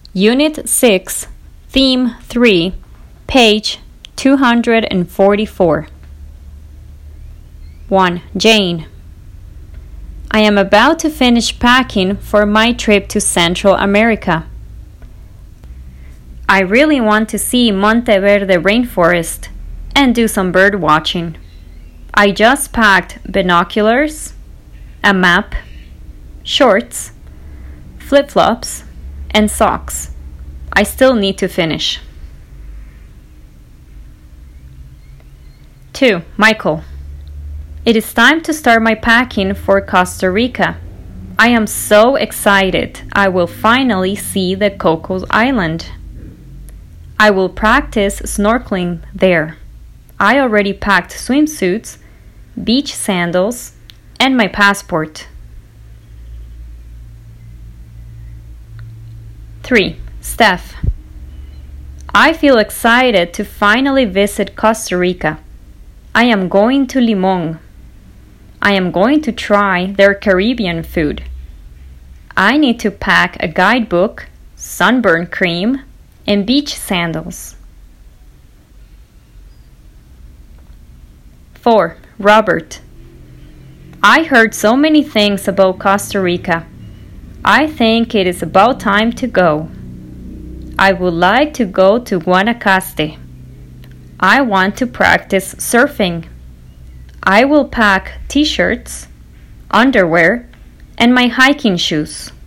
Unit 6, Theme 3, page 244. 1. Jane. I am about to finish packing for my trip to Central America. I really want to see Monteverde rainforest and do some bird watching. I just packed binoculars, a map, shorts, flip-flops, and socks. I still need to finish. 2. Michael. It is time to start my packing for Costa Rica. I am so excited. I will finally see the Cocos Island. I will practice snorkeling there. I already packed swimsuits, beach sandals, and my passport. 3. Steph. I feel excited to finally visit Costa Rica. I am going to Limon. I am going to try their Caribbean food. I need to pack a guidebook, sunburn cream, and beach sandals. 4. Robert. I heard so many things about Costa Rica. I think it is about time to go. I would like to go to Guanacaste. I want to practice surfing. I will pack t-shirts, underwear, and my hiking shoes.